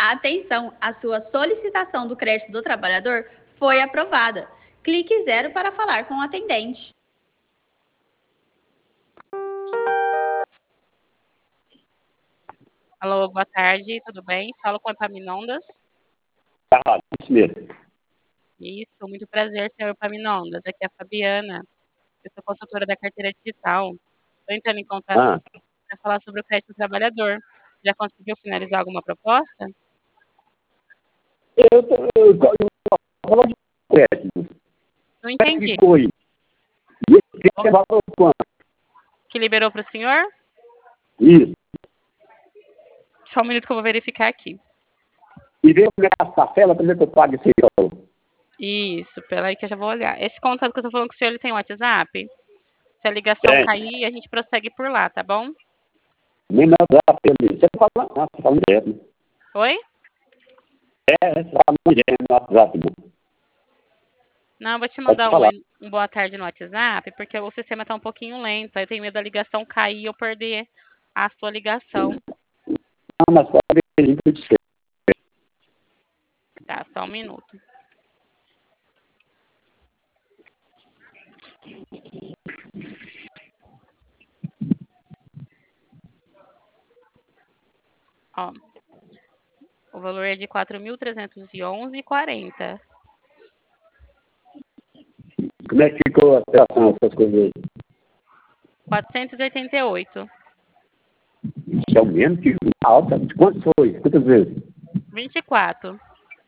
Atenção, a sua solicitação do crédito do trabalhador foi aprovada. Clique 0 para falar com o atendente. Alô, boa tarde, tudo bem? Falo com a Epaminondas. Isso mesmo. Isso, muito prazer, senhor Epaminondas. Aqui é a Fabiana, eu sou consultora da carteira digital. Estou entrando em contato para falar sobre o crédito do trabalhador. Já conseguiu finalizar alguma proposta? Eu falando de crédito. Não entendi. Que foi? E esse crédito valor quanto? Que liberou para o senhor? Isso. Só um minuto que eu vou verificar aqui. E veio comer as parcelas para ver que eu pago esse valor. Isso, peraí que eu já vou olhar. Esse contato que eu estou falando com o senhor, ele tem WhatsApp? Se a ligação cair, a gente prossegue por lá, tá bom? Nem no WhatsApp, você tá falando, você fala direto. Oi? Você fala direto no WhatsApp. Não, eu vou te mandar um boa tarde no WhatsApp, porque o sistema está um pouquinho lento. Aí eu tenho medo da ligação cair e eu perder a sua ligação. Não, mas pode ver link de esquerda. Tá, só um minuto. Ó, o valor é de R$ 4.311,40. Como é que ficou a operação, essas coisas aí? 488. Isso é o mesmo que alta. Quanto foi? Quantas vezes? 24.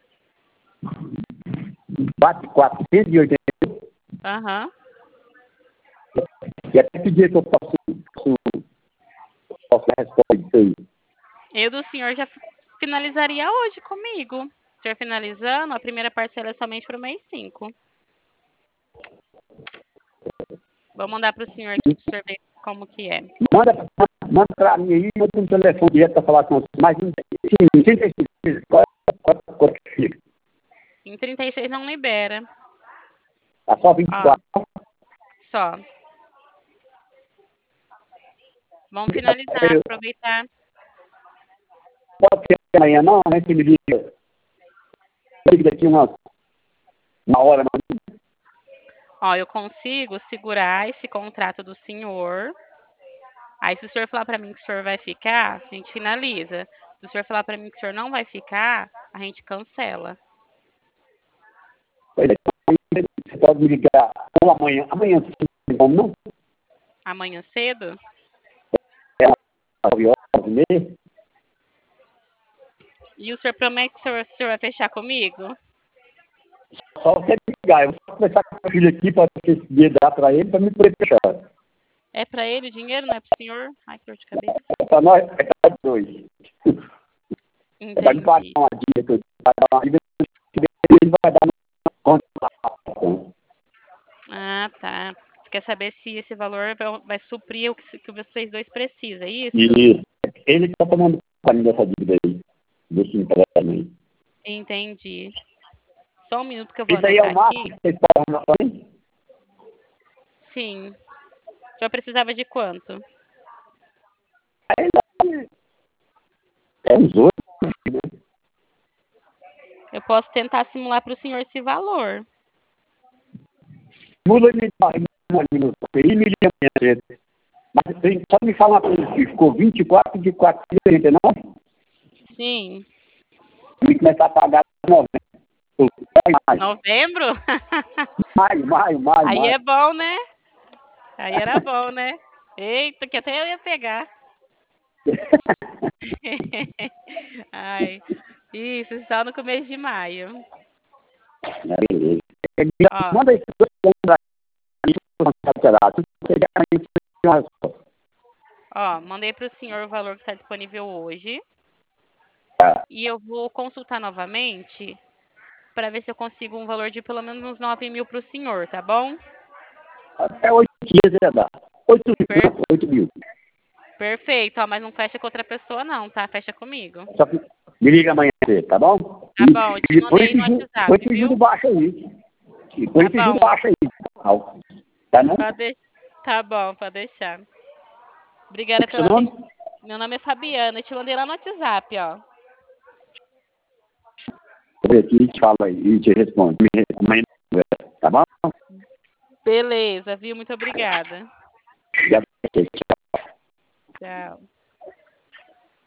480. Aham. E até que dia que eu posso responder isso aí? Eu do senhor já finalizaria hoje comigo. O senhor finalizando, a primeira parcela é somente para o mês 5. Vou mandar para o senhor aqui para o senhor ver como que é. Manda para mim aí, eu tenho um telefone direto para falar com você. Mas, sim, 36 vezes, qual que fica? Em 36 não libera. Tá só 24. Só. Vamos finalizar, aproveitar. Pode ser amanhã, não, né? Que me liga. Liga daqui uma hora, mas Ó, eu consigo segurar esse contrato do senhor. Aí, se o senhor falar para mim que o senhor vai ficar, a gente finaliza. Se o senhor falar para mim que o senhor não vai ficar, a gente cancela. você pode me ligar ou amanhã. Amanhã, não? Amanhã cedo? É 9 horas e meia. E o senhor promete que o senhor vai fechar comigo? Só você me ligar. Eu vou conversar com o meu filho aqui para esse dinheiro dar para ele, para me poder fechar. É para ele o dinheiro, não é para o senhor? Ai, que dor de cabeça. É para nós, é para dois. Entendi. Vai me pagar uma dívida, ele vai dar uma conta lá. Ah, tá. Você quer saber se esse valor vai suprir o que vocês dois precisam, é isso? Isso. Ele que está tomando conta dessa dívida aí, desse empréstimo aí. Entendi. Só um minuto que eu vou Isso aí é o anotar máximo aqui. que vocês podem anotar aí? Sim. O senhor precisava de quanto? É uns 8, né? Eu posso tentar simular para o senhor esse valor. Muda ele e me liga amanhã. Mas só me fala uma coisa, que ficou 24 de 449? Sim. E começar a pagar em novembro. Novembro? Maio. Aí é bom, né? Aí era bom, né? Eita, que até eu ia pegar. Ai, isso, só no começo de maio. Beleza. Ó, Manda esse mandei para o senhor o valor que está disponível hoje. Tá. E eu vou consultar novamente para ver se eu consigo um valor de pelo menos uns 9 mil para o senhor, tá bom? Até 8 dias já dá. 8 mil. Perfeito, ó, mas não fecha com outra pessoa não, tá? Fecha comigo. Só que me liga amanhã, tá bom? Tá bom, eu te mandei no WhatsApp, Põe esse viu? juro baixo aí. Põe esse juro baixo aí. Tá não? Tá bom, pode deixar. Obrigada pela atenção. Meu nome é Fabiana, eu te mandei lá no WhatsApp, ó. Eu aqui te falo aí e te respondo. Amanhã, tá bom? Beleza, viu? Muito obrigada. Obrigado. Tchau.